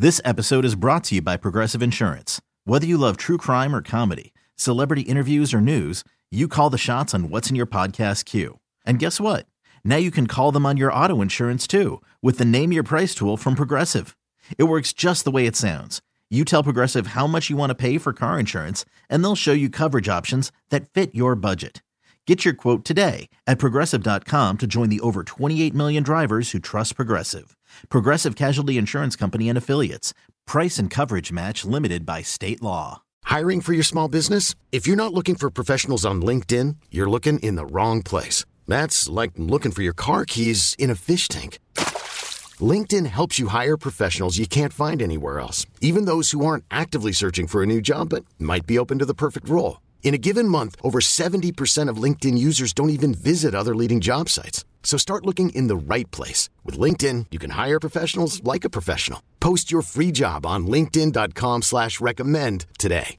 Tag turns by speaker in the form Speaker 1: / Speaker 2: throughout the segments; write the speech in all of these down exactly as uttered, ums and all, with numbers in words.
Speaker 1: This episode is brought to you by Progressive Insurance. Whether you love true crime or comedy, celebrity interviews or news, you call the shots on what's in your podcast queue. And guess what? Now you can call them on your auto insurance too with the Name Your Price tool from Progressive. It works just the way it sounds. You tell Progressive how much you want to pay for car insurance, and they'll show you coverage options that fit your budget. Get your quote today at Progressive dot com to join the over twenty-eight million drivers who trust Progressive. Progressive Casualty Insurance Company and Affiliates. Price and coverage match limited by state law.
Speaker 2: Hiring for your small business? If you're not looking for professionals on LinkedIn, you're looking in the wrong place. That's like looking for your car keys in a fish tank. LinkedIn helps you hire professionals you can't find anywhere else, even those who aren't actively searching for a new job but might be open to the perfect role. In a given month, over seventy percent of LinkedIn users don't even visit other leading job sites. So start looking in the right place. With LinkedIn, you can hire professionals like a professional. Post your free job on linkedin dot com slash recommend today.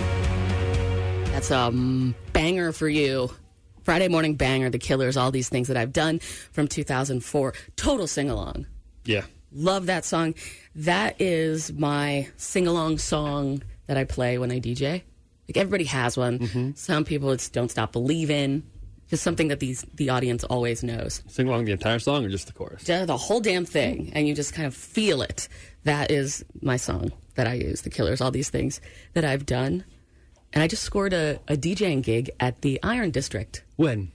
Speaker 3: That's a um, banger for you. Friday Morning Banger, The Killers, all these things that I've done from two thousand four. Total sing-along.
Speaker 4: Yeah.
Speaker 3: Love that song. That is my sing-along song that I play when I D J. Like, everybody has one. Mm-hmm. Some people, it's Don't Stop Believin'. Just something that these the audience always knows.
Speaker 4: Sing along the entire song or just the chorus?
Speaker 3: Just the whole damn thing. And you just kind of feel it. That is my song that I use, The Killers, all these things that I've done. And I just scored a, a DJing gig at the Iron District.
Speaker 4: When?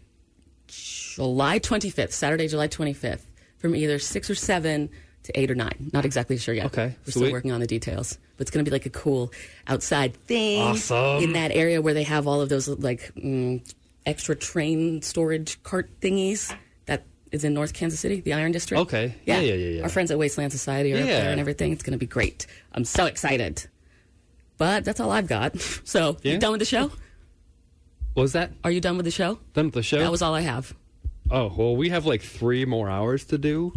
Speaker 3: July twenty-fifth, Saturday, July twenty-fifth, from either six or seven to eight or nine. Not exactly sure yet.
Speaker 4: Okay.
Speaker 3: We're
Speaker 4: Sweet.
Speaker 3: still working on the details. But it's going to be like a cool outside thing.
Speaker 4: Awesome.
Speaker 3: In that area where they have all of those like mm, extra train storage cart thingies that is in North Kansas City, the Iron District.
Speaker 4: Okay. Yeah, yeah, yeah. yeah.
Speaker 3: Our friends at Wasteland Society are
Speaker 4: yeah.
Speaker 3: up there and everything. It's going to be great. I'm so excited. But that's all I've got. So,
Speaker 4: yeah.
Speaker 3: You done with the show?
Speaker 4: What was that?
Speaker 3: Are you done with the show?
Speaker 4: Done with the show?
Speaker 3: That was all I have.
Speaker 4: Oh, well, we have like three more hours to do.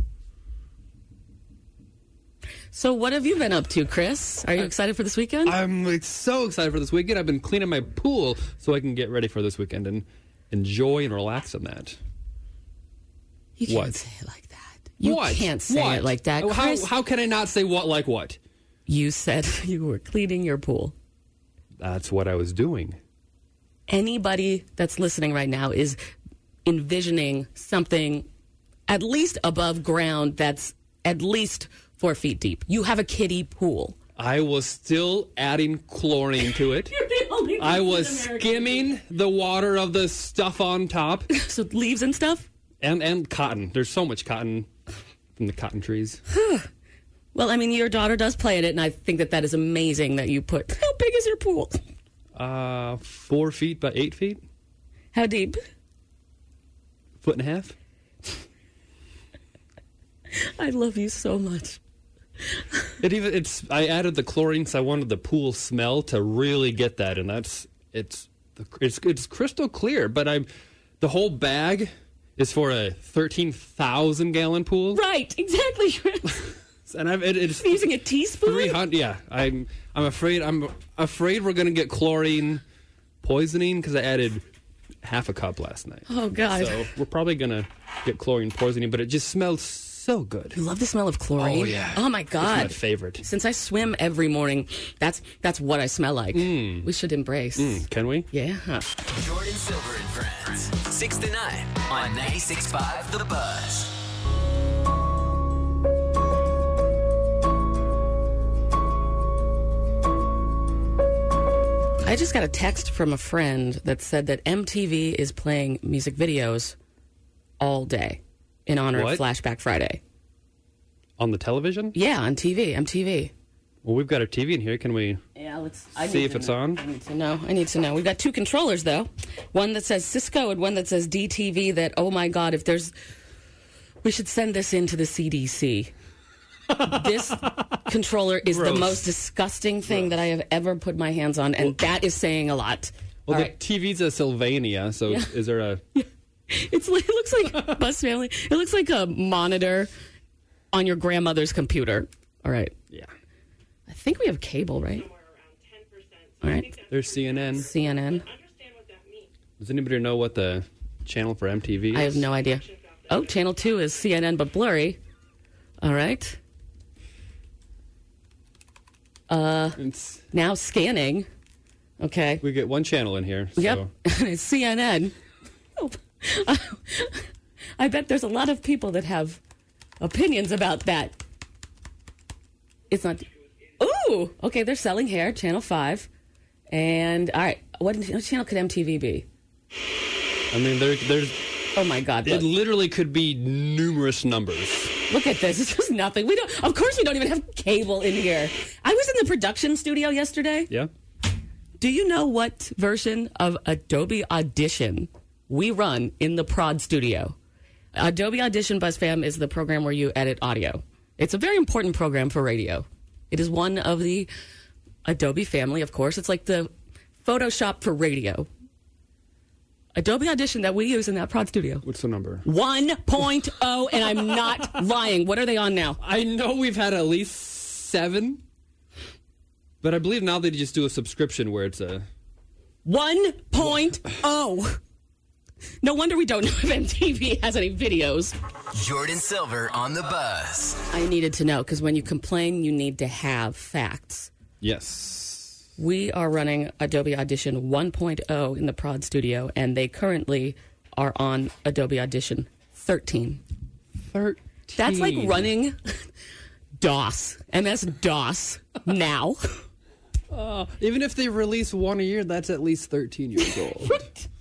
Speaker 3: So what have you been up to, Chris? Are you excited for this weekend?
Speaker 4: I'm like, so excited for this weekend. I've been cleaning my pool so I can get ready for this weekend and enjoy and relax on that.
Speaker 3: You can't
Speaker 4: what?
Speaker 3: say it like that. You
Speaker 4: what?
Speaker 3: can't say
Speaker 4: what?
Speaker 3: it like that,
Speaker 4: how,
Speaker 3: Chris.
Speaker 4: How can I not say what like what?
Speaker 3: You said you were cleaning your pool.
Speaker 4: That's what I was doing.
Speaker 3: Anybody that's listening right now is envisioning something at least above ground that's at least four feet deep. You have a kiddie pool.
Speaker 4: I was still adding chlorine to it.
Speaker 3: You're the only
Speaker 4: I was skimming the water of the stuff on top.
Speaker 3: So leaves and stuff?
Speaker 4: And and cotton. There's so much cotton from the cotton trees.
Speaker 3: Well, I mean, your daughter does play in it, and I think that that is amazing that you put... How big is your pool?
Speaker 4: Uh, four feet by eight feet.
Speaker 3: How deep?
Speaker 4: Foot and a half.
Speaker 3: I love you so much.
Speaker 4: It even it's. I added the chlorine because I wanted the pool smell to really get that, and that's it's it's it's crystal clear. But I'm the whole bag is for a thirteen thousand gallon pool.
Speaker 3: Right, exactly.
Speaker 4: And I've it, it's
Speaker 3: using a teaspoon.
Speaker 4: Three hundred. Yeah, I'm I'm afraid I'm afraid we're gonna get chlorine poisoning because I added half a cup last night.
Speaker 3: Oh God!
Speaker 4: So we're probably gonna get chlorine poisoning, but it just smells so good.
Speaker 3: You love the smell of chlorine?
Speaker 4: Oh, yeah.
Speaker 3: Oh, my God.
Speaker 4: It's my favorite.
Speaker 3: Since I swim every morning, that's that's what I smell like. Mm. We should embrace.
Speaker 4: Mm, can we?
Speaker 3: Yeah.
Speaker 5: Jordan Silver and Friends. six to nine on ninety-six point five The Buzz.
Speaker 3: I just got a text from a friend that said that M T V is playing music videos all day in honor
Speaker 4: What?
Speaker 3: of Flashback Friday.
Speaker 4: On the television?
Speaker 3: Yeah, on T V, M T V.
Speaker 4: Well, we've got a T V in here. Can we
Speaker 3: Yeah, let's I
Speaker 4: see
Speaker 3: need
Speaker 4: if
Speaker 3: to
Speaker 4: it's
Speaker 3: know.
Speaker 4: on?
Speaker 3: I need to know. I need to know. We've got two controllers, though. One that says Cisco and one that says D T V that, oh, my God, if there's... We should send this into the C D C. This controller is
Speaker 4: Gross.
Speaker 3: the most disgusting thing
Speaker 4: Gross.
Speaker 3: that I have ever put my hands on, and
Speaker 4: Well-
Speaker 3: that is saying a lot.
Speaker 4: Well,
Speaker 3: All
Speaker 4: the
Speaker 3: right.
Speaker 4: T V's a Sylvania, so
Speaker 3: Yeah.
Speaker 4: is there a...
Speaker 3: It's like, it looks like Buzz Family. It looks like a monitor on your grandmother's computer. All right.
Speaker 4: Yeah.
Speaker 3: I think we have cable, right? All right.
Speaker 4: There's C N N.
Speaker 3: C N N.
Speaker 4: Does anybody know what the channel for M T V is?
Speaker 3: I have no idea. Oh, channel two is C N N, but blurry. All right. Uh,
Speaker 4: It's,
Speaker 3: now scanning. Okay.
Speaker 4: we get one channel in here. So.
Speaker 3: Yep. It's C N N. Oh. I bet there's a lot of people that have opinions about that. It's not. Ooh. Okay, they're selling hair, Channel five. And, all right, what, what channel could M T V be?
Speaker 4: I mean, there, there's.
Speaker 3: Oh, my God.
Speaker 4: It
Speaker 3: Look,
Speaker 4: literally could be numerous numbers.
Speaker 3: look at this. It's just nothing. We don't. Of course, we don't even have cable in here. I was in the production studio yesterday.
Speaker 4: Yeah?
Speaker 3: Do you know what version of Adobe Audition we run in the prod studio? Adobe Audition, BuzzFam, is the program where you edit audio. It's a very important program for radio. It is one of the Adobe family, of course. It's like the Photoshop for radio. Adobe Audition that we use in that prod studio.
Speaker 4: What's the number?
Speaker 3: one point oh, and I'm not lying. What are they on now?
Speaker 4: I know we've had at least seven, but I believe now they just do a subscription where it's a...
Speaker 3: one point oh. No wonder we don't know if M T V has any videos.
Speaker 5: Jordan Silver on the buzz.
Speaker 3: I needed to know, because when you complain, you need to have facts.
Speaker 4: Yes.
Speaker 3: We are running Adobe Audition one point oh in the prod studio, and they currently are on Adobe Audition thirteen.
Speaker 4: thirteen.
Speaker 3: That's like running DOS, M S DOS now.
Speaker 4: Uh, even if they release one a year, that's at least thirteen years old.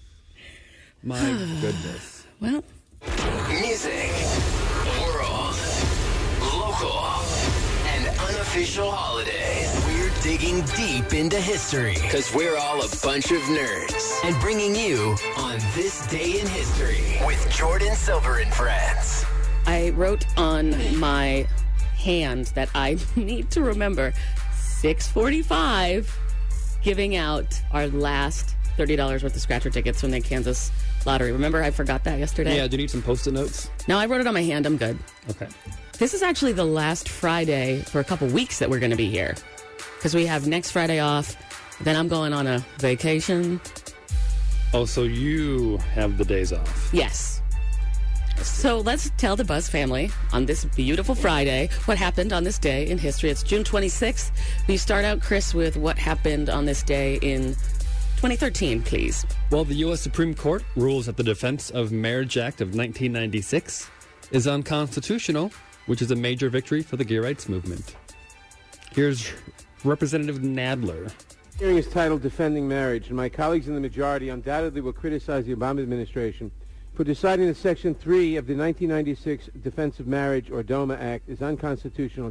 Speaker 4: My goodness.
Speaker 3: Well,
Speaker 5: Music, world, local, and unofficial holidays. We're digging deep into history because we're all a bunch of nerds. And bringing you on This Day in History with Jordan Silver and Friends.
Speaker 3: I wrote on my hand that I need to remember six forty-five, giving out our last thirty dollars worth of scratcher tickets from the Kansas Lottery. Remember, I forgot that yesterday?
Speaker 4: Yeah, do you need some Post-it notes?
Speaker 3: No, I wrote it on my hand. I'm good.
Speaker 4: Okay.
Speaker 3: This is actually the last Friday for a couple weeks that we're going to be here, because we have next Friday off. Then I'm going on a vacation.
Speaker 4: Oh, so you have the days off.
Speaker 3: Yes. So let's tell the Buzz family on this beautiful Friday what happened on this day in history. It's June twenty-sixth. We start out, Chris, with what happened on this day in twenty thirteen, please.
Speaker 4: Well, the U S Supreme Court rules that the Defense of Marriage Act of nineteen ninety-six is unconstitutional, which is a major victory for the gay rights movement. Here's Representative Nadler.
Speaker 6: The hearing is titled Defending Marriage, and my colleagues in the majority undoubtedly will criticize the Obama administration for deciding that Section three of the nineteen ninety-six Defense of Marriage, or DOMA Act, is unconstitutional.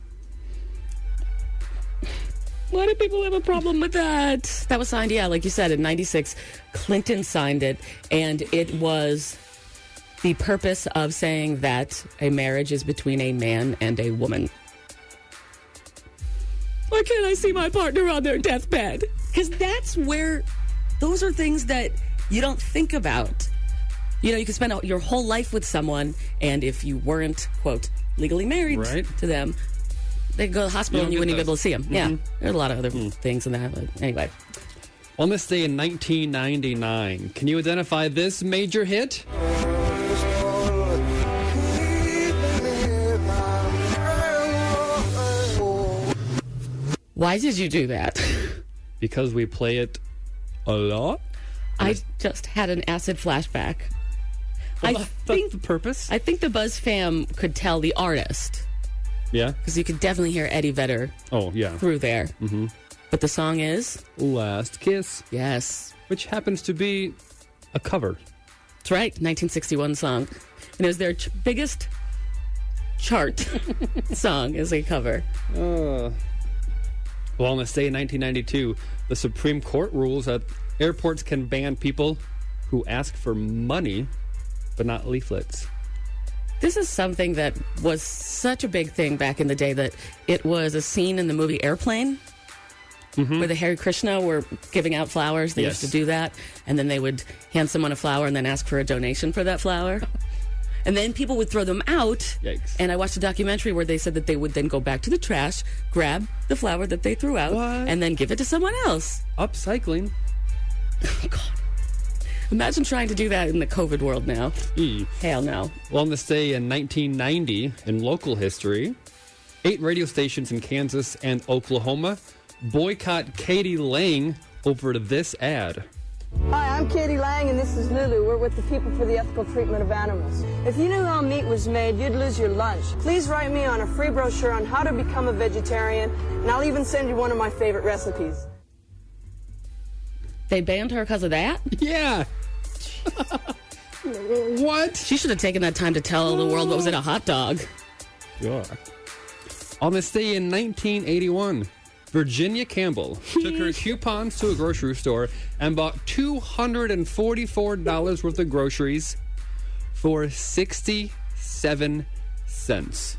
Speaker 3: Why do people have a problem with that? That was signed, yeah, like you said, in ninety-six. Clinton signed it, and it was the purpose of saying that a marriage is between a man and a woman. Why can't I see my partner on their deathbed? Because that's where, those are things that you don't think about. You know, you could spend your whole life with someone, and if you weren't, quote, legally married
Speaker 4: Right.
Speaker 3: to them, they could go to the hospital
Speaker 4: You
Speaker 3: and you
Speaker 4: don't
Speaker 3: wouldn't
Speaker 4: get
Speaker 3: even be able to see them.
Speaker 4: those.
Speaker 3: Yeah,
Speaker 4: Mhm.
Speaker 3: there's a lot of other things in that. But anyway,
Speaker 4: On this day in nineteen ninety-nine, can you identify this major hit?
Speaker 3: why did you do that?
Speaker 4: Because we play it a lot.
Speaker 3: I just had an acid flashback. I
Speaker 4: That's
Speaker 3: think
Speaker 4: the purpose.
Speaker 3: I think the Buzz fam could tell the artist,
Speaker 4: Yeah.
Speaker 3: because you could definitely hear Eddie Vedder
Speaker 4: Oh, yeah.
Speaker 3: through there. Mm-hmm. But the song is,
Speaker 4: Last Kiss,
Speaker 3: yes,
Speaker 4: which happens to be a cover.
Speaker 3: that's right, nineteen sixty-one song. And it was their ch- biggest chart song as a cover.
Speaker 4: Uh, well, on this day in nineteen ninety-two, the Supreme Court rules that airports can ban people who ask for money, but not leaflets.
Speaker 3: This is something that was such a big thing back in the day that it was a scene in the movie Airplane, where the Hare Krishna were giving out flowers. They
Speaker 4: Yes.
Speaker 3: used to do that. And then they would hand someone a flower and then ask for a donation for that flower. And then people would throw them out.
Speaker 4: Yikes.
Speaker 3: And I watched a documentary where they said that they would then go back to the trash, grab the flower that they threw out,
Speaker 4: What?
Speaker 3: and then give it to someone else.
Speaker 4: Upcycling.
Speaker 3: Imagine trying to do that in the COVID world now.
Speaker 4: E.
Speaker 3: Hell no.
Speaker 4: Well, on this day in nineteen ninety, in local history, Eight radio stations in Kansas and Oklahoma boycott Katie Lang over this ad.
Speaker 7: Hi, I'm Katie Lang, and this is Lulu. We're with the People for the Ethical Treatment of Animals. If you knew how meat was made, you'd lose your lunch. Please write me on a free brochure on how to become a vegetarian, and I'll even send you one of my favorite recipes.
Speaker 3: They banned her because of that?
Speaker 4: Yeah. What?
Speaker 3: She should have taken that time to tell the world what was in a hot dog.
Speaker 4: Yeah. On this day in nineteen eighty-one, Virginia Campbell took her coupons to a grocery store and bought two hundred forty-four dollars worth of groceries for sixty-seven cents.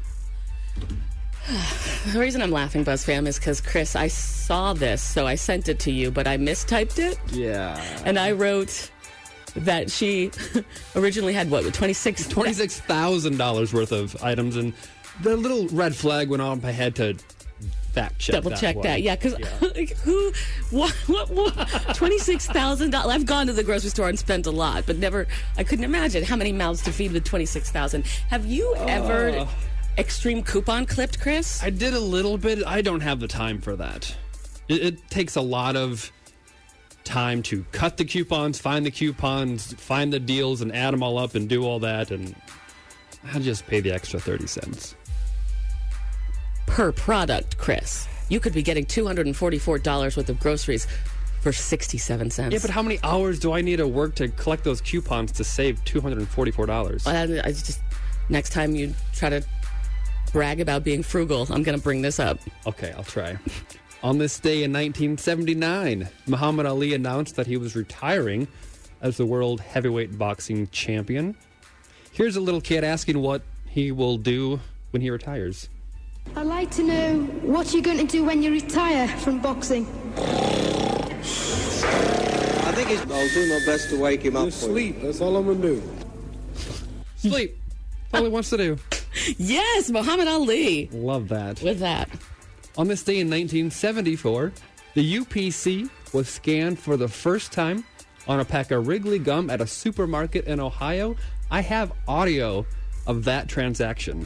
Speaker 3: The reason I'm laughing, BuzzFam, is because, Chris, I saw this, so I sent it to you, but I mistyped it.
Speaker 4: Yeah.
Speaker 3: And I wrote that she originally had, what, twenty-six
Speaker 4: twenty-six thousand dollars worth of items, and the little red flag went on. I had to fact check
Speaker 3: double
Speaker 4: that
Speaker 3: check
Speaker 4: one.
Speaker 3: that, yeah, because
Speaker 4: Yeah.
Speaker 3: like, who, what, what, what twenty-six thousand dollars. I've gone to the grocery store and spent a lot, but never, I couldn't imagine how many mouths to feed with twenty-six thousand. Have you ever
Speaker 4: Uh.
Speaker 3: extreme coupon clipped, Chris?
Speaker 4: I did a little bit. I don't have the time for that. It, it takes a lot of time to cut the coupons, find the coupons, find the deals, and add them all up and do all that, and I just pay the extra thirty cents.
Speaker 3: Per product, Chris. You could be getting two hundred forty-four dollars worth of groceries for sixty-seven cents.
Speaker 4: Yeah, but how many hours do I need to work to collect those coupons to save two hundred forty-four dollars?
Speaker 3: I, I just, next time you try to brag about being frugal, I'm going to bring this up.
Speaker 4: Okay, I'll try. On this day in nineteen seventy-nine, Muhammad Ali announced that he was retiring as the world heavyweight boxing champion. Here's a little kid asking what he will do when he retires.
Speaker 8: I'd like to know what you're going to do when you retire from boxing.
Speaker 9: I think it's, I'll do my best to wake him up.
Speaker 10: Just sleep. That's all I'm going to do.
Speaker 4: Sleep. That's all he wants to do.
Speaker 3: Yes, Muhammad Ali.
Speaker 4: Love that.
Speaker 3: With that.
Speaker 4: On this day in nineteen seventy-four, the U P C was scanned for the first time on a pack of Wrigley gum at a supermarket in Ohio. I have audio of that transaction.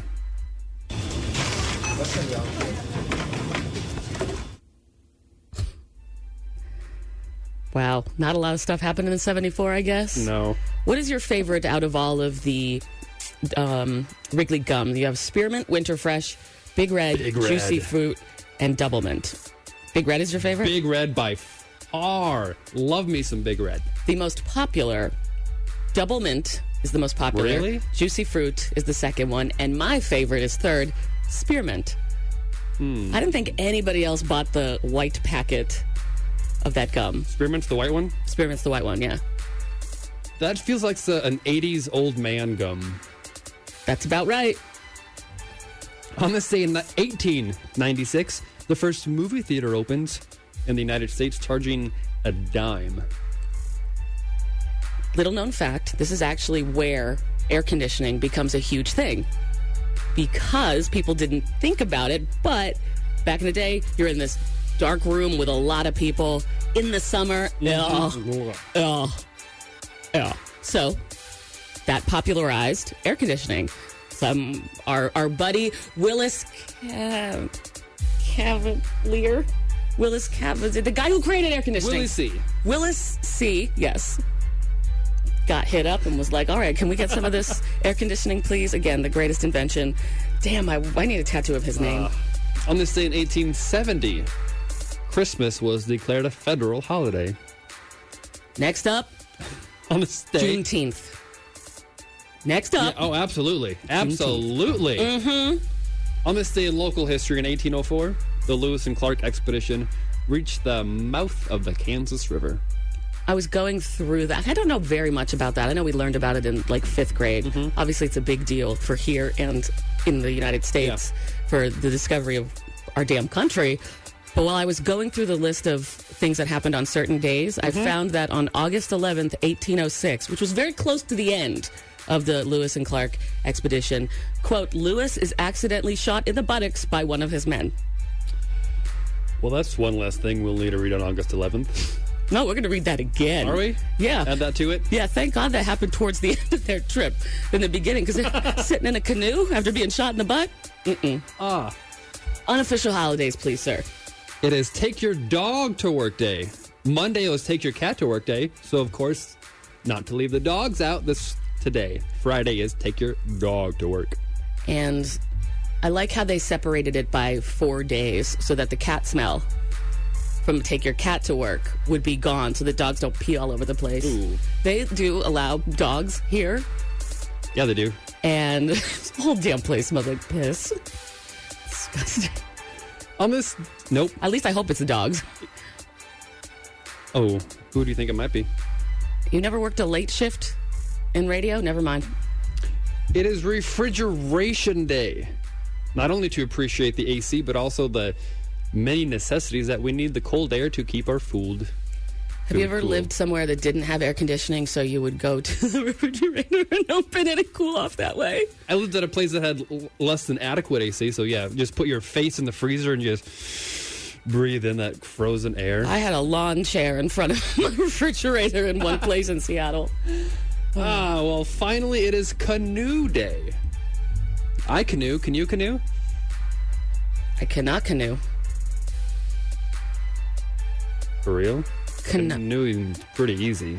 Speaker 3: Wow, not a lot of stuff happened in seventy-four, I guess.
Speaker 4: No.
Speaker 3: What is your favorite out of all of the um, Wrigley gum? You have Spearmint, Winter Fresh, Big Red,
Speaker 4: Big Red.
Speaker 3: Juicy Fruit, and Double Mint. Big Red is your favorite?
Speaker 4: Big Red by far. Love me some Big Red.
Speaker 3: The most popular, Double Mint is the most popular.
Speaker 4: Really?
Speaker 3: Juicy Fruit is the second one, and my favorite is third, Spearmint.
Speaker 4: Hmm.
Speaker 3: I didn't think anybody else bought the white packet of that gum.
Speaker 4: Spearmint's the white one?
Speaker 3: Spearmint's the white one, yeah.
Speaker 4: That feels like the, an eighties old man gum.
Speaker 3: That's about right.
Speaker 4: On this day in eighteen ninety-six, the first movie theater opens in the United States, charging a dime.
Speaker 3: Little known fact, this is actually where air conditioning becomes a huge thing. Because people didn't think about it, but back in the day, you're in this dark room with a lot of people in the summer. Ugh. Ugh. Ugh. So that popularized air conditioning. Some our our buddy Willis Cav- Cavalier, Willis Cavalier, the guy who created air conditioning.
Speaker 4: Willie C.
Speaker 3: Willis C. Yes. Got hit up and was like, all right, can we get some of this air conditioning, please? Again, the greatest invention. Damn, I, I need a tattoo of his name.
Speaker 4: Uh, on this day in eighteen seventy, Christmas was declared a federal holiday.
Speaker 3: Next up,
Speaker 4: On this day.
Speaker 3: Juneteenth. Next up.
Speaker 4: Yeah, oh, absolutely. Absolutely.
Speaker 3: Mm-hmm.
Speaker 4: On this day in local history in eighteen oh four, the Lewis and Clark expedition reached the mouth of the Kansas River.
Speaker 3: I was going through that. I don't know very much about that. I know we learned about it in like fifth grade.
Speaker 4: Mm-hmm.
Speaker 3: Obviously, it's a big deal for here and in the United States
Speaker 4: Yeah.
Speaker 3: for the discovery of our damn country. But while I was going through the list of things that happened on certain days,
Speaker 4: Mm-hmm.
Speaker 3: I found that on August eleventh, eighteen oh six, which was very close to the end of the Lewis and Clark expedition, quote, Lewis is accidentally shot in the buttocks by one of his men.
Speaker 4: Well, that's one less thing we'll need to read on August eleventh.
Speaker 3: No, we're going to read that again.
Speaker 4: Are we?
Speaker 3: Yeah.
Speaker 4: Add that to it?
Speaker 3: Yeah, thank God that happened towards the end of their trip than the beginning, because they're sitting in a canoe after being shot in the butt. Mm-mm.
Speaker 4: Ah.
Speaker 3: Unofficial holidays, please, sir.
Speaker 4: It is Take Your Dog to Work Day. Monday was Take Your Cat to Work Day. So, of course, not to leave the dogs out this today. Friday is Take Your Dog to Work.
Speaker 3: And I like how they separated it by four days so that the cat smell from Take Your Cat to Work would be gone so that dogs don't pee all over the place.
Speaker 4: Ooh.
Speaker 3: They do allow dogs here.
Speaker 4: Yeah, they do.
Speaker 3: And the whole damn place smells like piss. Disgusting.
Speaker 4: On this, nope.
Speaker 3: At least I hope it's the dogs.
Speaker 4: Oh, who do you think it might be?
Speaker 3: You never worked a late shift in radio? Never mind.
Speaker 4: It is Refrigeration Day. Not only to appreciate the A C, but also the many necessities that we need the cold air to keep our food.
Speaker 3: Have you ever cool. lived somewhere that didn't have air conditioning, so you would go to the refrigerator and open it and cool off that way?
Speaker 4: I lived at a place that had l- less than adequate A C, so yeah, just put your face in the freezer and just breathe in that frozen air.
Speaker 3: I had a lawn chair in front of my refrigerator in one place in Seattle.
Speaker 4: Ah, well, finally it is Canoe Day. I canoe. Can you canoe?
Speaker 3: I cannot canoe.
Speaker 4: For real?
Speaker 3: Cano-
Speaker 4: Canoeing's pretty easy.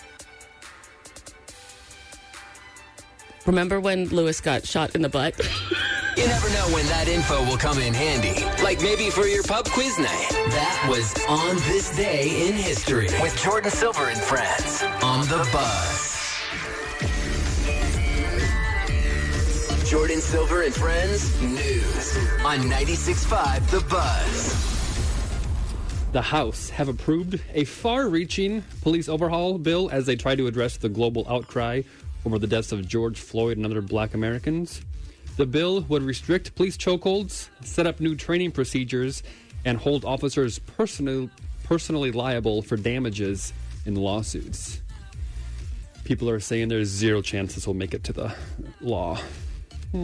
Speaker 3: Remember when Lewis got shot in the butt?
Speaker 5: You never know when that info will come in handy. Like maybe for your pub quiz night. That was On This Day in History with Jordan Silver and friends on The Buzz. Jordan Silver and Friends News on ninety-six point five The Buzz.
Speaker 4: The House have approved a far-reaching police overhaul bill as they try to address the global outcry over the deaths of George Floyd and other black Americans. The bill would restrict police chokeholds, set up new training procedures, and hold officers personally, personally liable for damages in lawsuits. People are saying there's zero chance this will make it to the law. Hmm.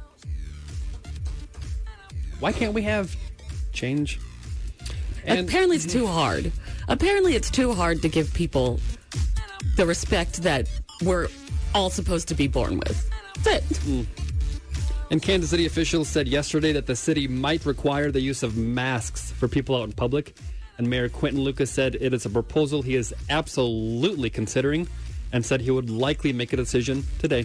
Speaker 4: Why can't we have change?
Speaker 3: And apparently it's too hard. Apparently it's too hard to give people the respect that we're all supposed to be born with. That's it.
Speaker 4: Mm. And Kansas City officials said yesterday that the city might require the use of masks for people out in public. And Mayor Quentin Lucas said it is a proposal he is absolutely considering and said he would likely make a decision today.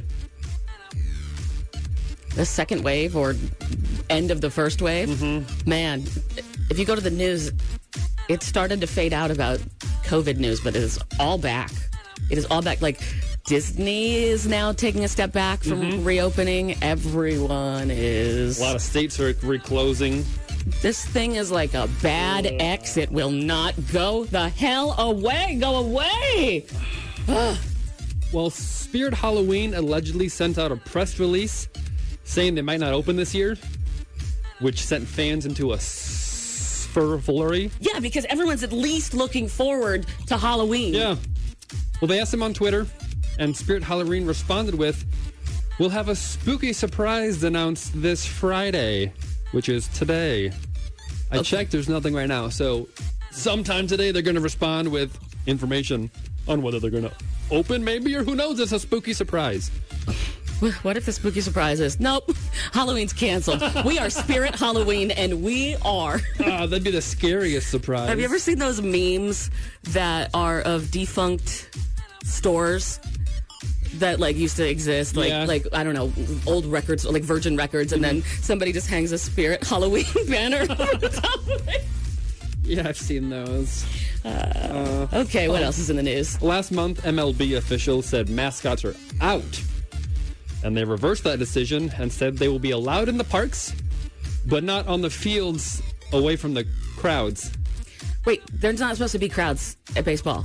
Speaker 3: The second wave or end of the first wave,
Speaker 4: mm-hmm.
Speaker 3: Man, if you go to the news, it started to fade out about COVID news, but it is all back. It is all back. Like, Disney is now taking a step back from
Speaker 4: mm-hmm.
Speaker 3: reopening. Everyone is.
Speaker 4: A lot of states are reclosing.
Speaker 3: This thing is like a bad ex. It will not go the hell away. Go away.
Speaker 4: Well, Spirit Halloween allegedly sent out a press release saying they might not open this year, which sent fans into a flurry.
Speaker 3: Yeah, because everyone's at least looking forward to Halloween.
Speaker 4: Yeah. Well, they asked them on Twitter, and Spirit Halloween responded with, "We'll have a spooky surprise announced this Friday," which is today. I okay. checked, there's nothing right now. So sometime today they're going to respond with information on whether they're going to open maybe, or who knows, it's a spooky surprise.
Speaker 3: What if the spooky surprise is, nope, Halloween's canceled. We are Spirit Halloween, and we are.
Speaker 4: Ah, that'd be the scariest surprise.
Speaker 3: Have you ever seen those memes that are of defunct stores that, like, used to exist? Like,
Speaker 4: yeah.
Speaker 3: like I don't know, old records, like Virgin Records, and mm-hmm. then somebody just hangs a Spirit Halloween banner over the top of it.
Speaker 4: Yeah, I've seen those.
Speaker 3: Uh, uh, okay, what um, else is in the news?
Speaker 4: Last month, M L B officials said mascots are out. And they reversed that decision and said they will be allowed in the parks, but not on the fields away from the crowds.
Speaker 3: Wait, there's not supposed to be crowds at baseball.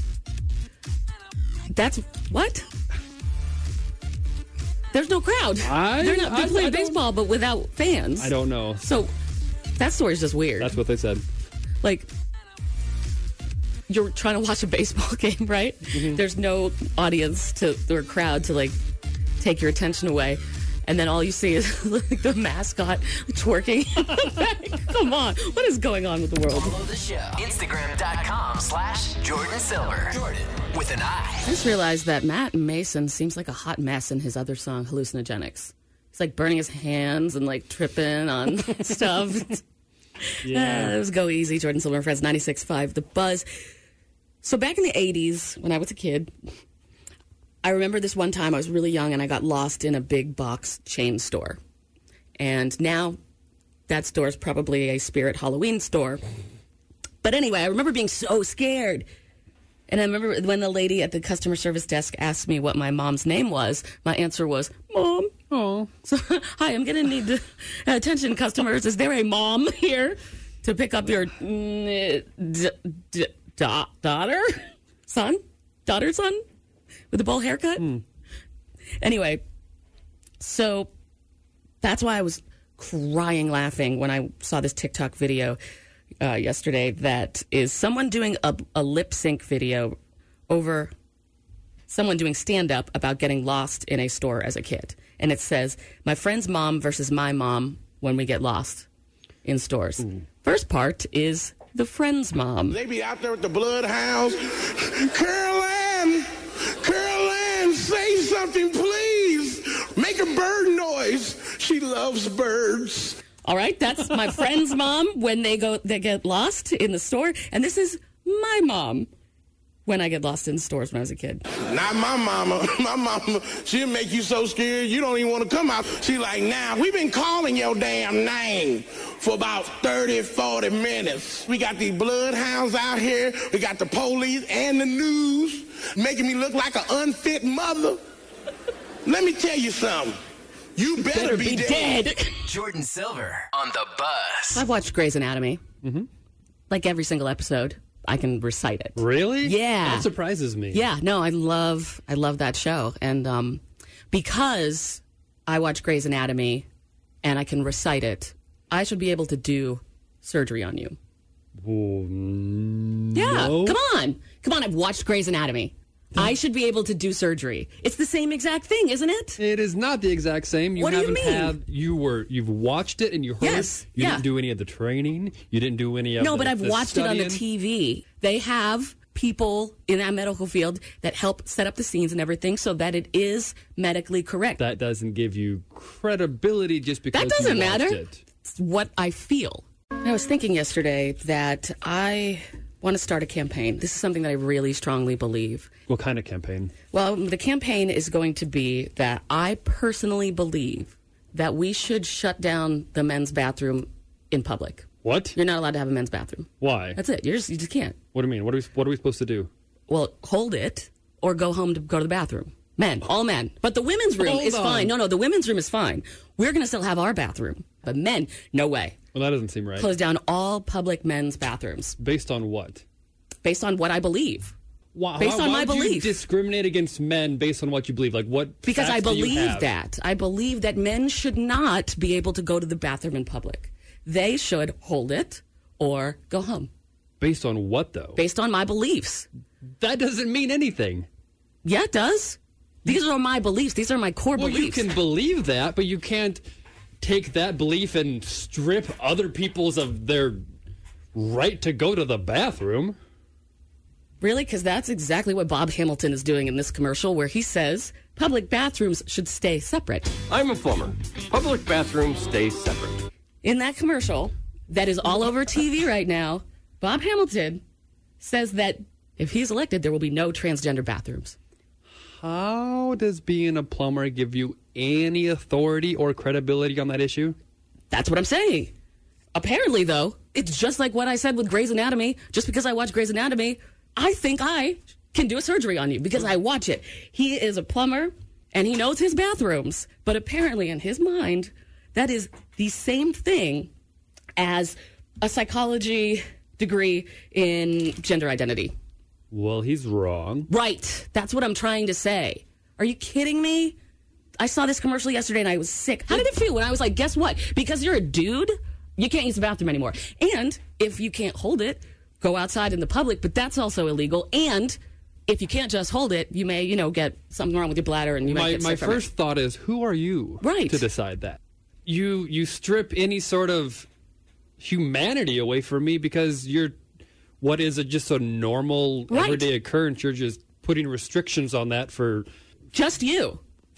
Speaker 3: That's what? There's no crowd.
Speaker 4: I,
Speaker 3: They're not. They
Speaker 4: I,
Speaker 3: play
Speaker 4: I
Speaker 3: baseball, but without fans.
Speaker 4: I don't know.
Speaker 3: So that story's just weird.
Speaker 4: That's what they said.
Speaker 3: Like, you're trying to watch a baseball game, right? Mm-hmm. There's no audience to or crowd to, like, take your attention away, and then all you see is like the mascot twerking. Come on, what is going on with the world?
Speaker 5: Follow the show. Instagram.com slash Jordan Silver. Jordan with an I.
Speaker 3: I just realized that Matt Mason seems like a hot mess in his other song, Hallucinogenics. He's like burning his hands and like tripping on stuff. Yeah. Uh, it was Go Easy, Jordan Silver and Friends, ninety-six point five The Buzz. So back in the eighties, when I was a kid, I remember this one time I was really young and I got lost in a big box chain store. And now that store is probably a Spirit Halloween store. But anyway, I remember being so scared. And I remember when the lady at the customer service desk asked me what my mom's name was, my answer was, Mom.
Speaker 4: Oh.
Speaker 3: So, hi, I'm going to need to, attention, customers. Is there a mom here to pick up your mm, d- d- da- daughter? Son? Daughter, son? With a bowl haircut?
Speaker 4: Mm.
Speaker 3: Anyway, so that's why I was crying laughing when I saw this TikTok video Uh, yesterday that is someone doing a, a lip sync video over someone doing stand-up about getting lost in a store as a kid. And it says, my friend's mom versus my mom when we get lost in stores. Ooh. First part is the friend's mom.
Speaker 11: They be out there with the bloodhounds. Caroline! Caroline, say something, please! Make a bird noise. She loves birds.
Speaker 3: All right, that's my friend's mom when they go they get lost in the store, and this is my mom when I get lost in stores when I was a kid.
Speaker 11: Not my mama. My mama, she'll make you so scared you don't even want to come out. She like, now, we've been calling your damn name for about thirty, forty minutes. We got these bloodhounds out here. We got the police and the news making me look like an unfit mother. Let me tell you something. You better,
Speaker 3: better be,
Speaker 11: be
Speaker 3: dead.
Speaker 11: dead.
Speaker 5: Jordan Silver on The Buzz.
Speaker 3: I've watched Grey's Anatomy.
Speaker 4: Mm-hmm.
Speaker 3: Like every single episode. I can recite it.
Speaker 4: Really?
Speaker 3: Yeah.
Speaker 4: That surprises me.
Speaker 3: Yeah, no, I love I love that show. And um, because I watch Grey's Anatomy and I can recite it, I should be able to do surgery on you.
Speaker 4: Oh, no.
Speaker 3: Yeah, come on. Come on, I've watched Grey's Anatomy. I should be able to do surgery. It's the same exact thing, isn't it?
Speaker 4: It is not the exact same. You
Speaker 3: what do
Speaker 4: haven't
Speaker 3: you mean?
Speaker 4: Had, you were you've watched it and you heard.
Speaker 3: Yes,
Speaker 4: you
Speaker 3: yeah.
Speaker 4: didn't do any of the training. You didn't do any of
Speaker 3: no,
Speaker 4: the
Speaker 3: but I've
Speaker 4: the
Speaker 3: watched
Speaker 4: studying.
Speaker 3: it on the T V. They have people in that medical field that help set up the scenes and everything so that it is medically correct.
Speaker 4: That doesn't give you credibility just because
Speaker 3: that doesn't
Speaker 4: you watched
Speaker 3: matter.
Speaker 4: It.
Speaker 3: It's what I feel. I was thinking yesterday that I want to start a campaign. This is something that I really strongly believe.
Speaker 4: What kind of campaign?
Speaker 3: Well, the campaign is going to be that I personally believe that we should shut down the men's bathroom in public.
Speaker 4: What?
Speaker 3: You're not allowed to have a men's bathroom.
Speaker 4: Why?
Speaker 3: That's it. You're just, you just can't.
Speaker 4: What do you mean? What are we, what are we supposed to do?
Speaker 3: Well, hold it or go home to go to the bathroom. Men, all men. But the women's room
Speaker 4: Hold
Speaker 3: is
Speaker 4: on.
Speaker 3: fine. No, no, the women's room is fine. We're going to still have our bathroom. But men, no way.
Speaker 4: Well, that doesn't seem right.
Speaker 3: Close down all public men's bathrooms.
Speaker 4: Based on what?
Speaker 3: Based on what I believe.
Speaker 4: Why,
Speaker 3: based
Speaker 4: why,
Speaker 3: on
Speaker 4: why
Speaker 3: my
Speaker 4: would you
Speaker 3: belief.
Speaker 4: discriminate against men based on what you believe? Like what?
Speaker 3: Because
Speaker 4: facts
Speaker 3: I
Speaker 4: do you
Speaker 3: believe
Speaker 4: have?
Speaker 3: that. I believe that men should not be able to go to the bathroom in public. They should hold it or go home.
Speaker 4: Based on what, though?
Speaker 3: Based on my beliefs.
Speaker 4: That doesn't mean anything.
Speaker 3: Yeah, it does. These are my beliefs. These are my core
Speaker 4: well,
Speaker 3: beliefs.
Speaker 4: You can believe that, but you can't take that belief and strip other people's of their right to go to the bathroom.
Speaker 3: Really? Because that's exactly what Bob Hamilton is doing in this commercial where he says public bathrooms should stay separate.
Speaker 12: I'm a plumber. Public bathrooms stay separate.
Speaker 3: In that commercial that is all over T V right now, Bob Hamilton says that if he's elected, there will be no transgender bathrooms.
Speaker 4: How does being a plumber give you any authority or credibility on that issue?
Speaker 3: That's what I'm saying. Apparently, though, it's just like what I said with Grey's Anatomy. Just because I watch Grey's Anatomy, I think I can do a surgery on you because I watch it. He is a plumber, and he knows his bathrooms. But apparently, in his mind, that is the same thing as a psychology degree in gender identity.
Speaker 4: Well, he's wrong.
Speaker 3: Right. That's what I'm trying to say. Are you kidding me? I saw this commercial yesterday and I was sick. How did it feel when I was like, guess what? Because you're a dude, you can't use the bathroom anymore. And if you can't hold it, go outside in the public, but that's also illegal. And if you can't just hold it, you may, you know, get something wrong with your bladder and you might
Speaker 4: My,
Speaker 3: get
Speaker 4: my
Speaker 3: sick from
Speaker 4: first
Speaker 3: it.
Speaker 4: thought is, who are you
Speaker 3: Right.
Speaker 4: to decide that? You you strip any sort of humanity away from me because you're what is a, just a normal
Speaker 3: Right.
Speaker 4: everyday occurrence. You're just putting restrictions on that for
Speaker 3: just you.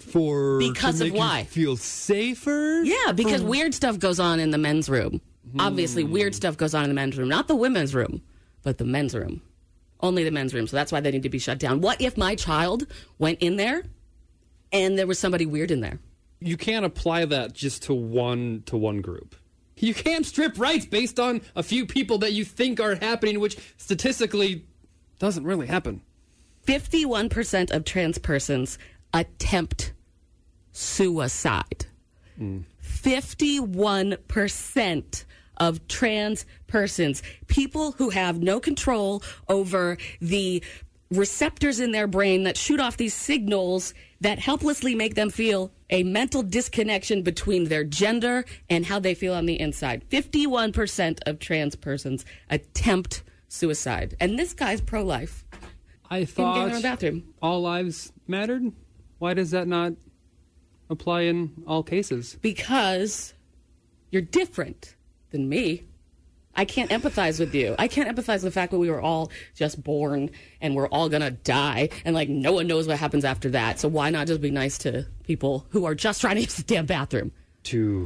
Speaker 4: For
Speaker 3: because
Speaker 4: to
Speaker 3: of
Speaker 4: make
Speaker 3: why?
Speaker 4: You feel safer?
Speaker 3: Yeah, because
Speaker 4: For...
Speaker 3: weird stuff goes on in the men's room. Hmm. Obviously, weird stuff goes on in the men's room. Not the women's room, but the men's room. Only the men's room. So that's why they need to be shut down. What if my child went in there and there was somebody weird in there?
Speaker 4: You can't apply that just to one to one group. You can't strip rights based on a few people that you think are happening, which statistically doesn't really happen.
Speaker 3: fifty-one percent of trans persons attempt suicide. Mm. fifty-one percent of trans persons, people who have no control over the receptors in their brain that shoot off these signals that helplessly make them feel a mental disconnection between their gender and how they feel on the inside. fifty-one percent of trans persons attempt suicide. And this guy's pro-life.
Speaker 4: I thought bathroom. all lives mattered. Why does that not apply in all cases?
Speaker 3: Because you're different than me. I can't empathize with you. I can't empathize with the fact that we were all just born and we're all going to die and, like, no one knows what happens after that. So why not just be nice to people who are just trying to use the damn bathroom?
Speaker 4: To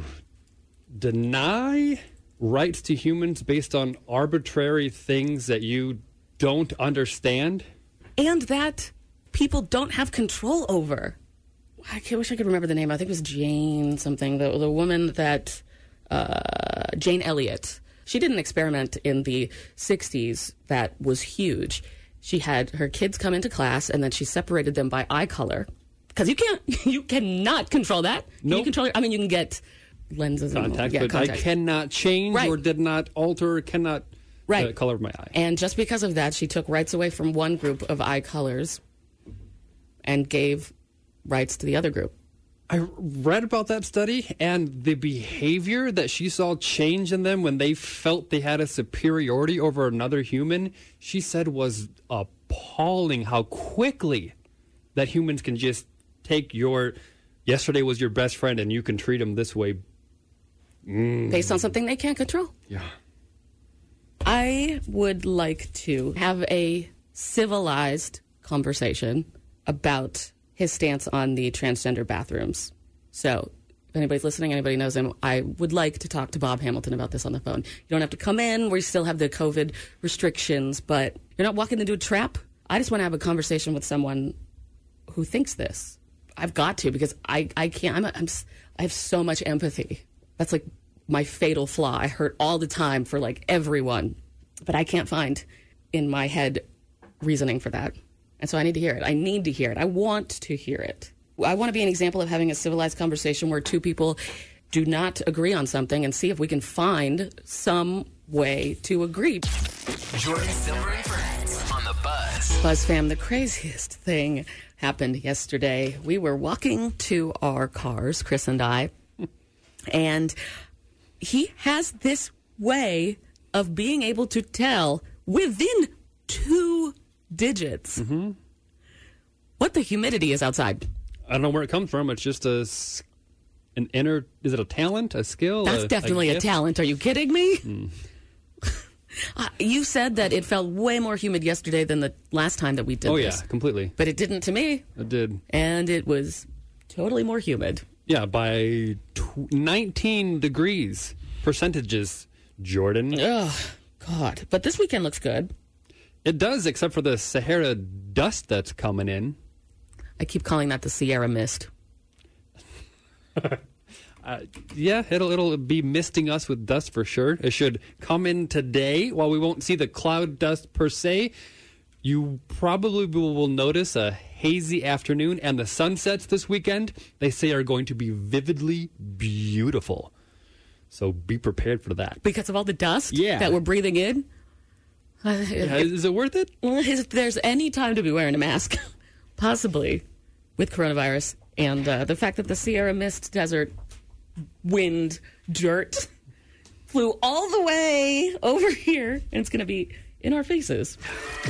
Speaker 4: deny rights to humans based on arbitrary things that you don't understand?
Speaker 3: And that people don't have control over. I wish I could remember the name. I think it was Jane something, the, the woman that, uh, Jane Elliott. She did an experiment in the sixties that was huge. She had her kids come into class, and then she separated them by eye color. Because you can't, you cannot control that. Can
Speaker 4: nope.
Speaker 3: you control it? I mean, you can get lenses
Speaker 4: contact,
Speaker 3: and yeah,
Speaker 4: but
Speaker 3: contact.
Speaker 4: I cannot change
Speaker 3: right.
Speaker 4: or did not alter, cannot
Speaker 3: right.
Speaker 4: the color of my eye.
Speaker 3: And just because of that, she took rights away from one group of eye colors and gave rights to the other group.
Speaker 4: I read about that study, and the behavior that she saw change in them when they felt they had a superiority over another human, she said was appalling how quickly that humans can just take your, yesterday was your best friend, and you can treat them this way. Mm.
Speaker 3: Based on something they can't control.
Speaker 4: Yeah.
Speaker 3: I would like to have a civilized conversation about his stance on the transgender bathrooms. So if anybody's listening, anybody knows him, I would like to talk to Bob Hamilton about this on the phone. You don't have to come in. We still have the COVID restrictions, but you're not walking into a trap. I just want to have a conversation with someone who thinks this. I've got to, because I, I can't, I'm, I'm, I have so much empathy. That's like my fatal flaw. I hurt all the time for like everyone, but I can't find in my head reasoning for that. And so I need to hear it. I need to hear it. I want to hear it. I want to be an example of having a civilized conversation where two people do not agree on something and see if we can find some way to agree.
Speaker 5: Jordan Silver and Friends on the Buzz.
Speaker 3: Buzz fam, the craziest thing happened yesterday. We were walking to our cars, Chris and I, and he has this way of being able to tell within two digits
Speaker 4: mm-hmm.
Speaker 3: what the humidity is outside.
Speaker 4: I don't know where it comes from. It's just a an inner, is it a talent, a skill?
Speaker 3: That's
Speaker 4: a,
Speaker 3: definitely a, a talent. Are you kidding me?
Speaker 4: Mm.
Speaker 3: uh, you said that it felt way more humid yesterday than the last time that we did
Speaker 4: oh,
Speaker 3: this.
Speaker 4: Oh, yeah, completely.
Speaker 3: But it didn't to me.
Speaker 4: It did.
Speaker 3: And it was totally more humid.
Speaker 4: Yeah, by tw- nineteen degrees percentages, Jordan.
Speaker 3: Oh, God. But this weekend looks good.
Speaker 4: It does, except for the Sahara dust that's coming in.
Speaker 3: I keep calling that the Sierra Mist.
Speaker 4: uh, yeah, it'll it'll be misting us with dust for sure. It should come in today. While we won't see the cloud dust per se, you probably will, will notice a hazy afternoon, and the sunsets this weekend, they say, are going to be vividly beautiful. So be prepared for that.
Speaker 3: Because of all the dust
Speaker 4: yeah.
Speaker 3: that we're breathing in?
Speaker 4: Uh, yeah, is it worth it?
Speaker 3: Well, if there's any time to be wearing a mask, possibly with coronavirus, and uh, the fact that the Sierra Mist Desert wind dirt flew all the way over here, and it's going to be in our faces.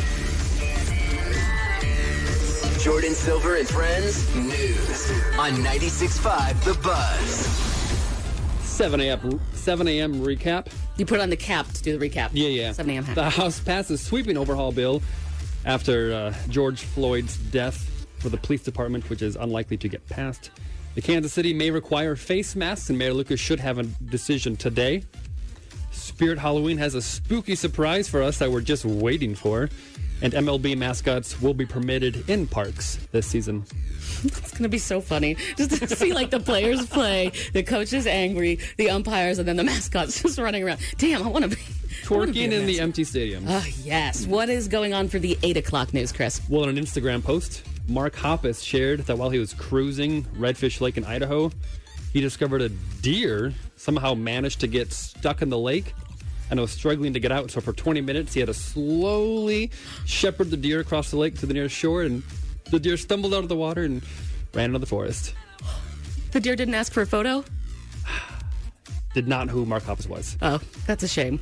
Speaker 5: Jordan Silver and Friends News on ninety-six point five The Buzz.
Speaker 4: seven a.m. seven a.m. recap.
Speaker 3: You put on the cap to do the recap.
Speaker 4: Yeah, yeah.
Speaker 3: seven a.m. hat.
Speaker 4: The House passed a sweeping overhaul bill after uh, George Floyd's death for the police department, which is unlikely to get passed. The Kansas City may require face masks, and Mayor Lucas should have a decision today. Spirit Halloween has a spooky surprise for us that we're just waiting for. And M L B mascots will be permitted in parks this season.
Speaker 3: It's going to be so funny just to see like the players play, the coach is angry, the umpires, and then the mascots just running around. Damn, I want to be...
Speaker 4: Twerking be in the empty stadium.
Speaker 3: Oh, yes. What is going on for the eight o'clock news, Chris?
Speaker 4: Well, in an Instagram post, Mark Hoppus shared that while he was cruising Redfish Lake in Idaho, he discovered a deer somehow managed to get stuck in the lake and was struggling to get out. So for twenty minutes, he had to slowly shepherd the deer across the lake to the nearest shore, and the deer stumbled out of the water and ran into the forest.
Speaker 3: The deer didn't ask for a photo?
Speaker 4: Did not know who Mark Hoppus was.
Speaker 3: Oh, that's a shame.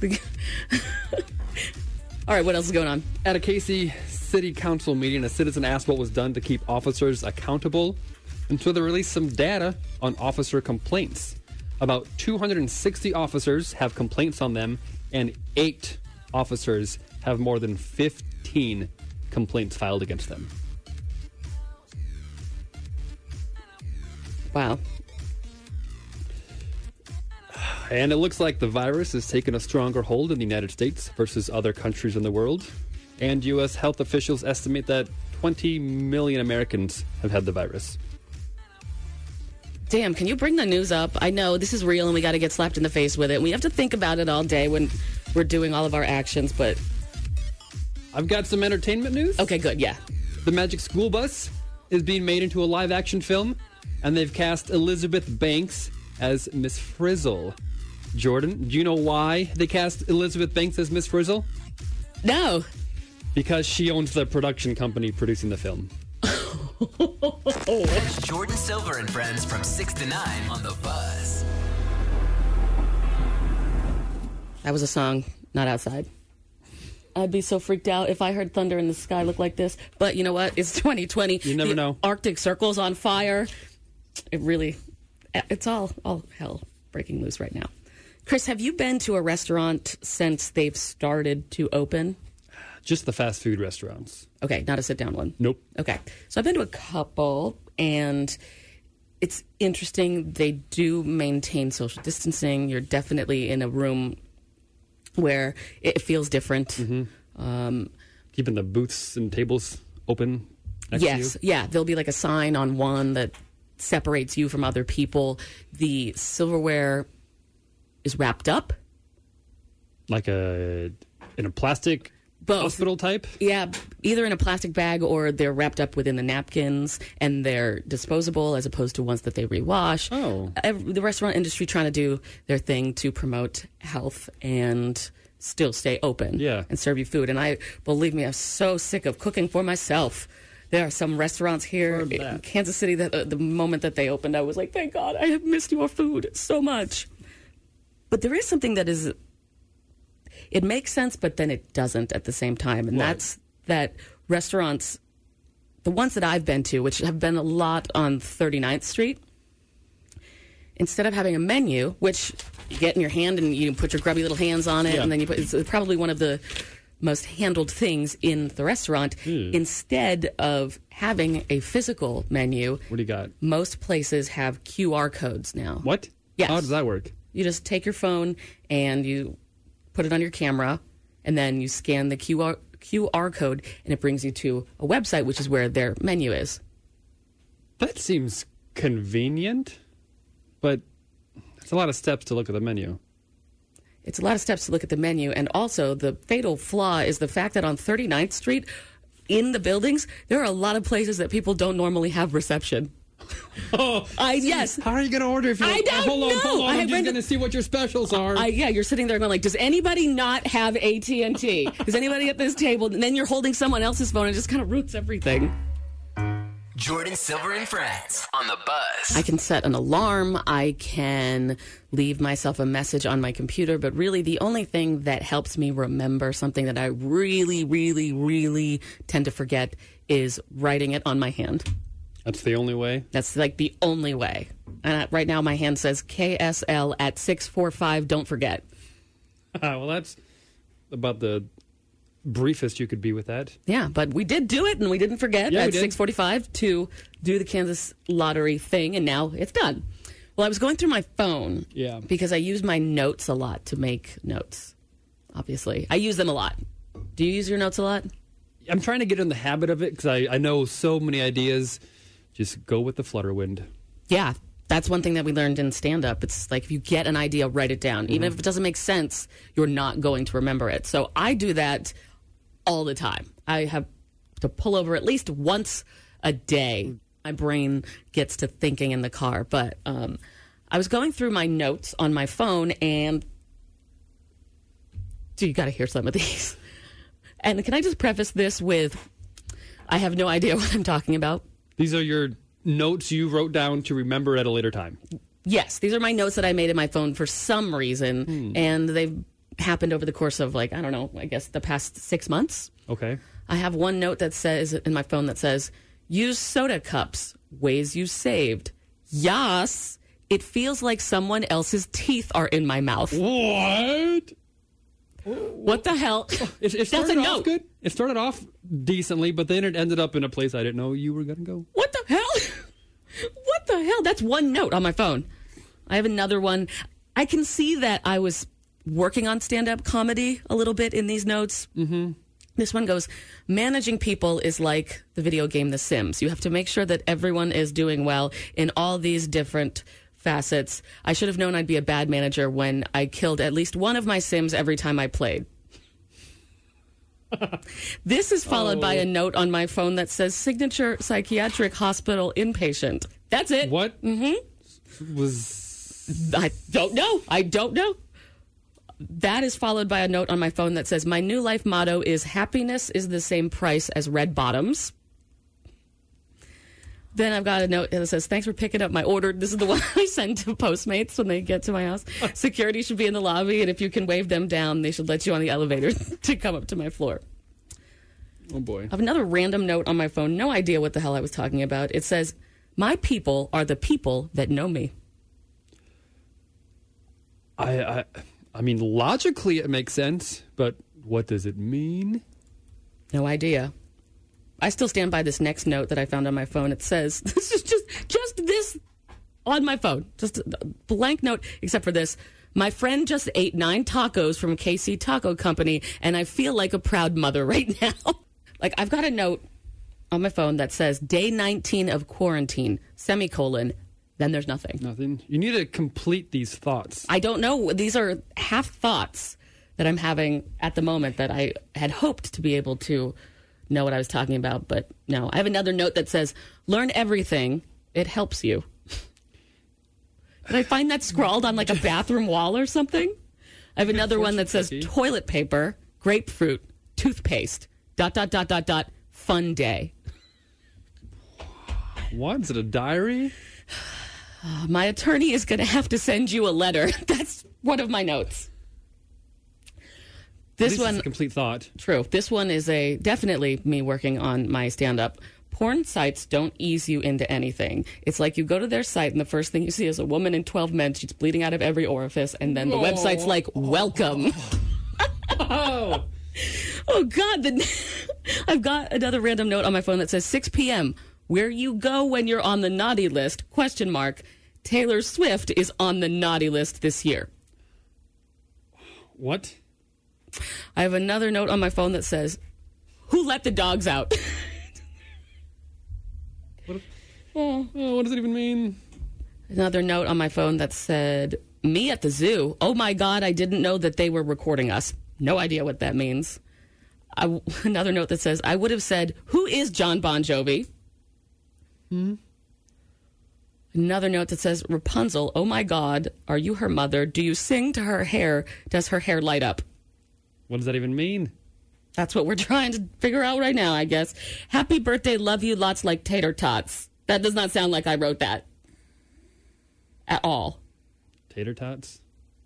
Speaker 3: All right, what else is going on?
Speaker 4: At a K C City Council meeting, a citizen asked what was done to keep officers accountable, and so they released some data on officer complaints. About two hundred sixty officers have complaints on them, and eight officers have more than fifteen complaints filed against them.
Speaker 3: Wow.
Speaker 4: And it looks like the virus has taken a stronger hold in the United States versus other countries in the world. And U S health officials estimate that twenty million Americans have had the virus.
Speaker 3: Damn, can you bring the news up? I know this is real and we got to get slapped in the face with it. We have to think about it all day when we're doing all of our actions, but...
Speaker 4: I've got some entertainment news.
Speaker 3: Okay, good, yeah.
Speaker 4: The Magic School Bus is being made into a live-action film, and they've cast Elizabeth Banks as Miss Frizzle. Jordan, do you know why they cast Elizabeth Banks as Miss Frizzle?
Speaker 3: No.
Speaker 4: Because she owns the production company producing the film.
Speaker 5: Catch Jordan Silver and friends from six to nine on The Buzz.
Speaker 3: That was a song, not outside. I'd be so freaked out if I heard thunder in the sky look like this. But you know what? It's twenty twenty.
Speaker 4: You never
Speaker 3: the
Speaker 4: know.
Speaker 3: Arctic Circle's on fire. It really, it's all, all hell breaking loose right now. Chris, have you been to a restaurant since they've started to open?
Speaker 4: Just the fast food restaurants.
Speaker 3: Okay, not a sit-down one?
Speaker 4: Nope.
Speaker 3: Okay. So I've been to a couple, and it's interesting. They do maintain social distancing. You're definitely in a room where it feels different.
Speaker 4: Mm-hmm.
Speaker 3: Um,
Speaker 4: Keeping the booths and tables open next
Speaker 3: yes,
Speaker 4: to you?
Speaker 3: Yeah. There'll be like a sign on one that separates you from other people. The silverware is wrapped up.
Speaker 4: Like a in a plastic...
Speaker 3: Both.
Speaker 4: Hospital type?
Speaker 3: Yeah, either in a plastic bag or they're wrapped up within the napkins and they're disposable as opposed to ones that they rewash.
Speaker 4: Oh.
Speaker 3: Every, the restaurant industry trying to do their thing to promote health and still stay open
Speaker 4: yeah.
Speaker 3: and serve you food. And I, believe me, I'm so sick of cooking for myself. There are some restaurants here in Kansas City that uh, the moment that they opened, I was like, thank God, I have missed your food so much. But there is something that is... It makes sense, but then it doesn't at the same time. And
Speaker 4: what?
Speaker 3: That's that restaurants, the ones that I've been to, which have been a lot on thirty-ninth Street, instead of having a menu, which you get in your hand and you put your grubby little hands on it,
Speaker 4: yeah.
Speaker 3: and then you put, it's probably one of the most handled things in the restaurant.
Speaker 4: Hmm.
Speaker 3: Instead of having a physical menu,
Speaker 4: what do you got?
Speaker 3: Most places have Q R codes now.
Speaker 4: What?
Speaker 3: Yes.
Speaker 4: How does that work?
Speaker 3: You just take your phone and you put it on your camera, and then you scan the Q R, Q R code, and it brings you to a website, which is where their menu is.
Speaker 4: That seems convenient, but it's a lot of steps to look at the menu.
Speaker 3: It's a lot of steps to look at the menu, and also the fatal flaw is the fact that on thirty-ninth Street, in the buildings, there are a lot of places that people don't normally have reception.
Speaker 4: Oh,
Speaker 3: I yes.
Speaker 4: How are you going to order if you?
Speaker 3: I don't
Speaker 4: hold on,
Speaker 3: know.
Speaker 4: hold on.
Speaker 3: I
Speaker 4: I'm just going to see what your specials are.
Speaker 3: I, yeah, you're sitting there going like, does anybody not have A T and T? Does anybody at this table? And then you're holding someone else's phone and it just kind of roots everything.
Speaker 5: Jordan Silver and friends on The Buzz.
Speaker 3: I can set an alarm. I can leave myself a message on my computer. But really, the only thing that helps me remember something that I really, really, really tend to forget is writing it on my hand.
Speaker 4: That's the only way?
Speaker 3: That's like the only way. And I, right now my hand says K S L at six four five, don't forget.
Speaker 4: Uh, well, that's about the briefest you could be with that.
Speaker 3: Yeah, but we did do it, and we didn't forget
Speaker 4: Yeah, we
Speaker 3: at
Speaker 4: did.
Speaker 3: six forty-five to do the Kansas lottery thing, and now it's done. Well, I was going through my phone
Speaker 4: Yeah.
Speaker 3: because I use my notes a lot to make notes, obviously. I use them a lot. Do you use your notes a lot?
Speaker 4: I'm trying to get in the habit of it because I, I know so many ideas. Just go with the flutter wind.
Speaker 3: Yeah, that's one thing that we learned in stand-up. It's like if you get an idea, write it down. Even if it doesn't make sense, you're not going to remember it. So I do that all the time. I have to pull over at least once a day. My brain gets to thinking in the car. But um, I was going through my notes on my phone, and so you got to hear some of these. And can I just preface this with, I have no idea what I'm talking about.
Speaker 4: These are your notes you wrote down to remember at a later time.
Speaker 3: Yes, these are my notes that I made in my phone for some reason,
Speaker 4: Hmm.
Speaker 3: and they've happened over the course of, like, I don't know, I guess the past six months.
Speaker 4: Okay.
Speaker 3: I have one note that says, in my phone that says, use soda cups, ways you saved. Yas, it feels like someone else's teeth are in my mouth.
Speaker 4: What?
Speaker 3: What the hell?
Speaker 4: It, it
Speaker 3: That's a
Speaker 4: started off
Speaker 3: note.
Speaker 4: good. It started off decently, but then it ended up in a place I didn't know you were going to go.
Speaker 3: What the hell? What the hell? That's one note on my phone. I have another one. I can see that I was working on stand-up comedy a little bit in these notes. Mm-hmm. This one goes, managing people is like the video game The Sims. You have to make sure that everyone is doing well in all these different facets. I should have known I'd be a bad manager when I killed at least one of my Sims every time I played. This is followed
Speaker 4: Oh.
Speaker 3: by a note on my phone that says signature psychiatric hospital inpatient. That's it.
Speaker 4: What?
Speaker 3: Mm-hmm.
Speaker 4: Was...
Speaker 3: I don't know. I don't know. That is followed by a note on my phone that says, my new life motto is happiness is the same price as red bottoms. Then I've got a note that says, thanks for picking up my order. This is the one I send to Postmates when they get to my house. Security should be in the lobby, and if you can wave them down, they should let you on the elevator to come up to my floor.
Speaker 4: Oh, boy.
Speaker 3: I have another random note on my phone. No idea what the hell I was talking about. It says, my people are the people that know me.
Speaker 4: I, I, I mean, logically it makes sense, but what does it mean?
Speaker 3: No idea. I still stand by this next note that I found on my phone. It says, this is just, just this on my phone. Just a blank note, except for this. My friend just ate nine tacos from K C Taco Company, and I feel like a proud mother right now. Like, I've got a note on my phone that says, day nineteen of quarantine, semicolon, then there's nothing.
Speaker 4: Nothing. You need to complete these thoughts.
Speaker 3: I don't know. These are half thoughts that I'm having at the moment that I had hoped to be able to know what I was talking about, but no. I have another note that says, learn everything. It helps you. Did I find that scrawled on like a bathroom wall or something? I have another one that says toilet paper, grapefruit, toothpaste, dot, dot, dot, dot, dot, fun day.
Speaker 4: What? Is it a diary?
Speaker 3: Uh, my attorney is going to have to send you a letter. That's one of my notes. This
Speaker 4: At least
Speaker 3: one,
Speaker 4: it's a complete thought.
Speaker 3: True. This one is a definitely me working on my stand-up. Porn sites don't ease you into anything. It's like you go to their site and the first thing you see is a woman and twelve men. She's bleeding out of every orifice, and then the
Speaker 4: Oh.
Speaker 3: website's like, welcome.
Speaker 4: Oh,
Speaker 3: Oh, God. The, I've got another random note on my phone that says six p.m. Where you go when you're on the naughty list, question mark. Taylor Swift is on the naughty list this year.
Speaker 4: what?
Speaker 3: I have another note on my phone that says, who let the dogs out?
Speaker 4: What, oh, oh, what does it even mean?
Speaker 3: Another note on my phone that said, me at the zoo. Oh, my God, I didn't know that they were recording us. No idea what that means. I, another note that says, I would have said, who is John Bon Jovi?
Speaker 4: Hmm?
Speaker 3: Another note that says, Rapunzel, oh, my God, are you her mother? Do you sing to her hair? Does her hair light up?
Speaker 4: What does that even mean?
Speaker 3: That's what we're trying to figure out right now, I guess. Happy birthday, love you lots like tater tots. That does not sound like I wrote that. At all.
Speaker 4: Tater tots?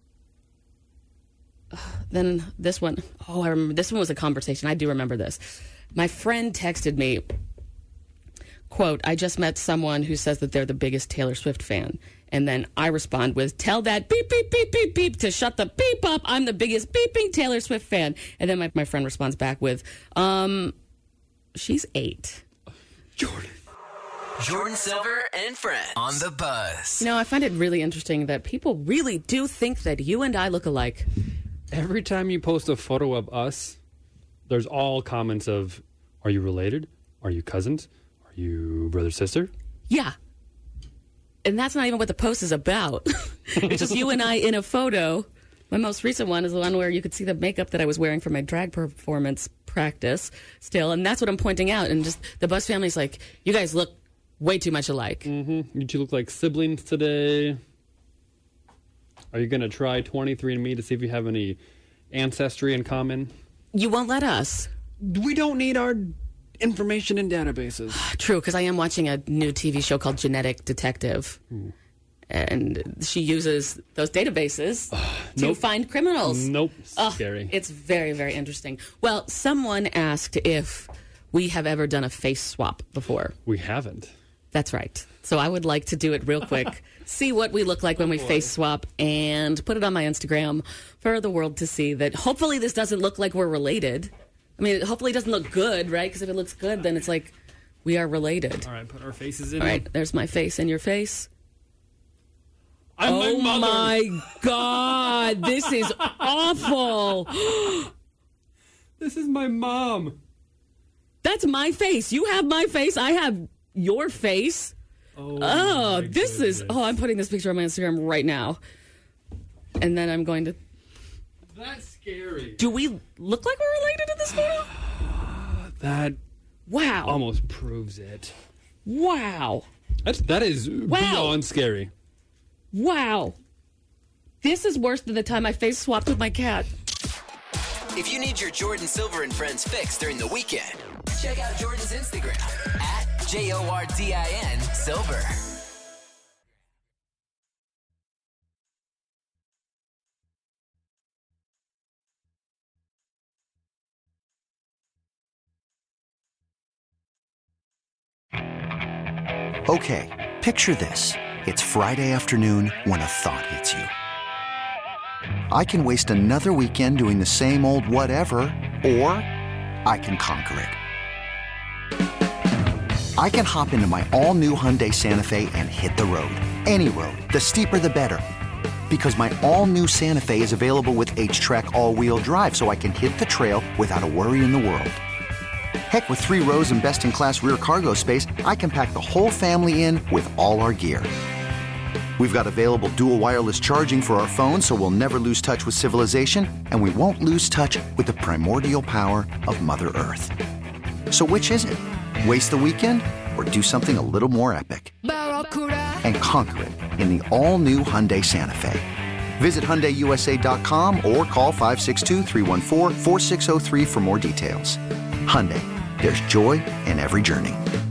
Speaker 3: Then this one, oh, I remember. This one was a conversation. I do remember this. My friend texted me, quote, I just met someone who says that they're the biggest Taylor Swift fan. And then I respond with, tell that beep, beep, beep, beep, beep to shut the beep up. I'm the biggest beeping Taylor Swift fan. And then my, my friend responds back with, um, she's eight.
Speaker 4: Jordan.
Speaker 5: Jordan Silver and Friends on the Buzz.
Speaker 3: You know, I find it really interesting that people really do think that you and I look alike.
Speaker 4: Every time you post a photo of us, there's all comments of, are you related? Are you cousins? Are you brother, sister?
Speaker 3: Yeah. And that's not even what the post is about. It's just you and I in a photo. My most recent one is the one where you could see the makeup that I was wearing for my drag performance practice still. And that's what I'm pointing out. And just the Buzz family's like, you guys look way too much alike.
Speaker 4: Mm-hmm. You two look like siblings today. Are you going to try twenty-three and me to see if you have any ancestry in common?
Speaker 3: You won't let us.
Speaker 4: We don't need our information in databases.
Speaker 3: True, because I am watching a new T V show called Genetic Detective. Hmm. And she uses those databases uh, to
Speaker 4: nope.
Speaker 3: find criminals.
Speaker 4: Nope.
Speaker 3: Oh,
Speaker 4: scary.
Speaker 3: It's very, very interesting. Well, someone asked if we have ever done a face swap before.
Speaker 4: We haven't.
Speaker 3: That's right. So I would like to do it real quick, see what we look like when we face swap, and put it on my Instagram for the world to see that hopefully this doesn't look like we're related. I mean, hopefully it doesn't look good, right? Because if it looks good, then it's like we are related.
Speaker 4: All right, put our faces in.
Speaker 3: All right, there's my face and your face.
Speaker 4: I'm
Speaker 3: oh
Speaker 4: my mother.
Speaker 3: my God, this is awful.
Speaker 4: This is my mom.
Speaker 3: That's my face. You have my face. I have your face.
Speaker 4: Oh,
Speaker 3: oh this
Speaker 4: goodness.
Speaker 3: is... Oh, I'm putting this picture on my Instagram right now. And then I'm going to...
Speaker 4: That's scary.
Speaker 3: Do we look like we're related in this photo?
Speaker 4: That...
Speaker 3: Wow.
Speaker 4: Almost proves it.
Speaker 3: Wow.
Speaker 4: That's, that is
Speaker 3: wow.
Speaker 4: beyond scary.
Speaker 3: Wow. This is worse than the time I face swapped with my cat.
Speaker 5: If you need your Jordan Silver and Friends fix during the weekend, check out Jordan's Instagram at J O R D I N Silver.
Speaker 13: Okay, picture this. It's Friday afternoon when a thought hits you. I can waste another weekend doing the same old whatever, or I can conquer it. I can hop into my all-new Hyundai Santa Fe and hit the road. Any road. The steeper, the better. Because my all-new Santa Fe is available with H-Track all-wheel drive, so I can hit the trail without a worry in the world. Heck, with three rows and best-in-class rear cargo space, I can pack the whole family in with all our gear. We've got available dual wireless charging for our phones, so we'll never lose touch with civilization, and we won't lose touch with the primordial power of Mother Earth. So which is it? Waste the weekend or do something a little more epic? And conquer it in the all-new Hyundai Santa Fe. Visit Hyundai U S A dot com or call five six two, three one four, four six zero three for more details. Hyundai, there's joy in every journey.